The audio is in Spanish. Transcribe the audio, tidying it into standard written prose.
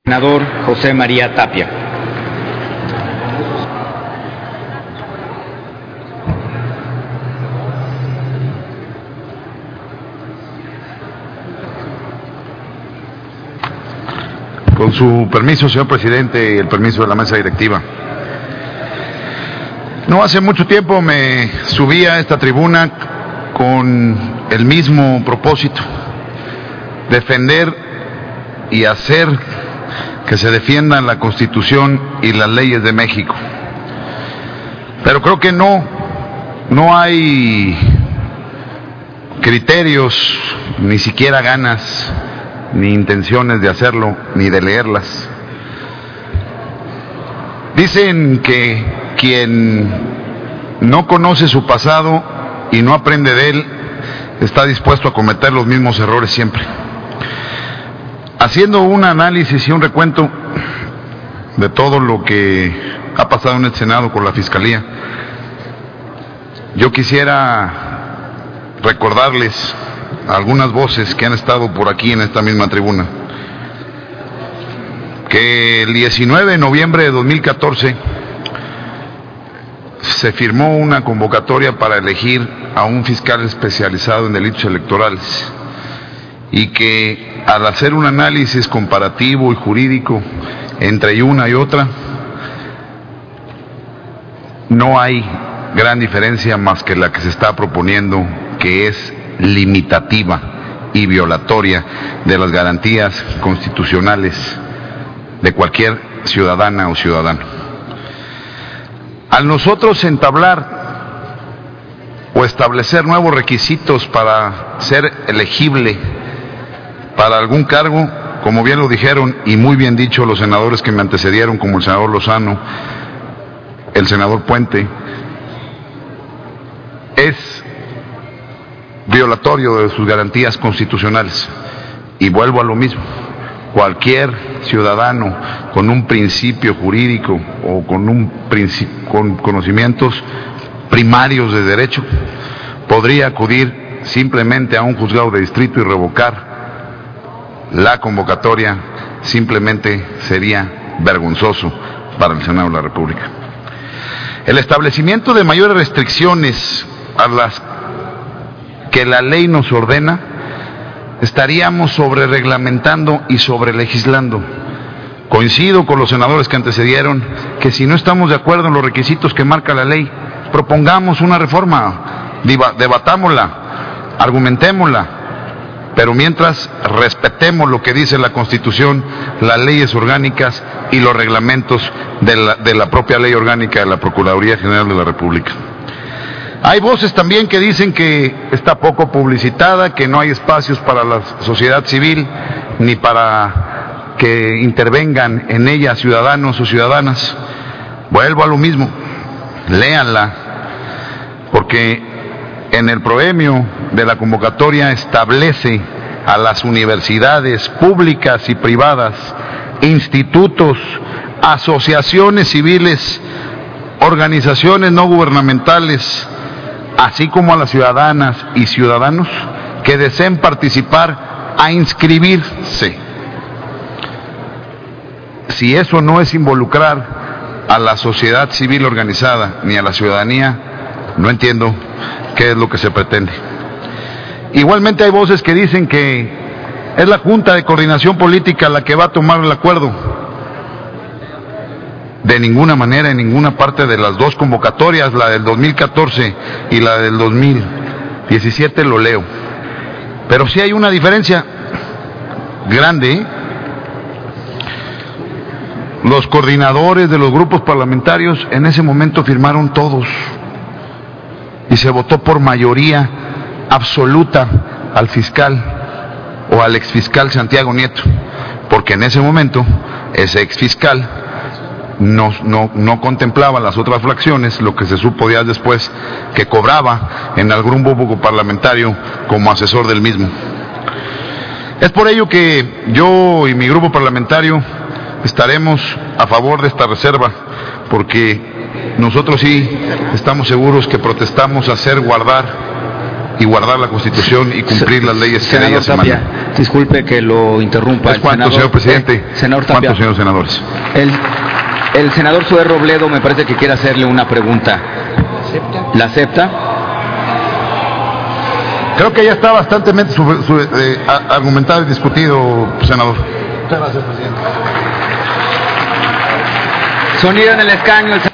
Senador José María Tapia. Con su permiso, señor presidente, y el permiso de la mesa directiva. No hace mucho tiempo me subí a esta tribuna con el mismo propósito: defender y hacer que se defiendan la Constitución y las leyes de México. Pero creo que no hay criterios, ni siquiera ganas, ni intenciones de hacerlo, ni de leerlas. Dicen que quien no conoce su pasado y no aprende de él, está dispuesto a cometer los mismos errores siempre. Haciendo un análisis y un recuento de todo lo que ha pasado en el Senado con la Fiscalía, yo quisiera recordarles algunas voces que han estado por aquí en esta misma tribuna, que el 19 de noviembre de 2014 se firmó una convocatoria para elegir a un fiscal especializado en delitos electorales, y que al hacer un análisis comparativo y jurídico entre una y otra, no hay gran diferencia más que la que se está proponiendo, que es limitativa y violatoria de las garantías constitucionales de cualquier ciudadana o ciudadano. Al nosotros entablar o establecer nuevos requisitos para ser elegible para algún cargo, como bien lo dijeron y muy bien dicho los senadores que me antecedieron, como el senador Lozano, el senador Puente, es violatorio de sus garantías constitucionales. Y vuelvo a lo mismo: cualquier ciudadano con un principio jurídico o con conocimientos primarios de derecho podría acudir simplemente a un juzgado de distrito y revocar la convocatoria. Simplemente sería vergonzoso para el Senado de la República. El establecimiento de mayores restricciones a las que la ley nos ordena, estaríamos sobre-reglamentando y sobre-legislando. Coincido con los senadores que antecedieron que si no estamos de acuerdo en los requisitos que marca la ley, propongamos una reforma, debatámosla, argumentémosla, pero mientras respetemos lo que dice la Constitución, las leyes orgánicas y los reglamentos de la propia ley orgánica de la Procuraduría General de la República. Hay voces también que dicen que está poco publicitada, que no hay espacios para la sociedad civil, ni para que intervengan en ella ciudadanos o ciudadanas. Vuelvo a lo mismo: léanla, porque en el proemio de la convocatoria establece a las universidades públicas y privadas, institutos, asociaciones civiles, organizaciones no gubernamentales, así como a las ciudadanas y ciudadanos que deseen participar, a inscribirse. Si eso no es involucrar a la sociedad civil organizada ni a la ciudadanía, no entiendo qué es lo que se pretende. Igualmente hay voces que dicen que es la Junta de Coordinación Política la que va a tomar el acuerdo. De ninguna manera, en ninguna parte de las dos convocatorias, la del 2014 y la del 2017, lo leo. Pero sí hay una diferencia grande. Los coordinadores de los grupos parlamentarios en ese momento firmaron todos y se votó por mayoría absoluta al fiscal o al exfiscal Santiago Nieto, porque en ese momento ese exfiscal no contemplaba las otras fracciones, lo que se supo días después, que cobraba en algún grupo parlamentario como asesor del mismo. Es por ello que yo y mi grupo parlamentario estaremos a favor de esta reserva, porque nosotros sí estamos seguros que protestamos hacer guardar y guardar la Constitución y cumplir las leyes que de ella se Tapia, mandan. disculpe que lo interrumpa. ¿Es cuánto, señor presidente? Senador Tapia, ¿Cuántos, señores senadores? el senador Zoé Robledo me parece que quiere hacerle una pregunta. ¿La acepta? Creo que ya está bastante argumentado y discutido, senador. Muchas gracias, presidente. Sonido en el escaño.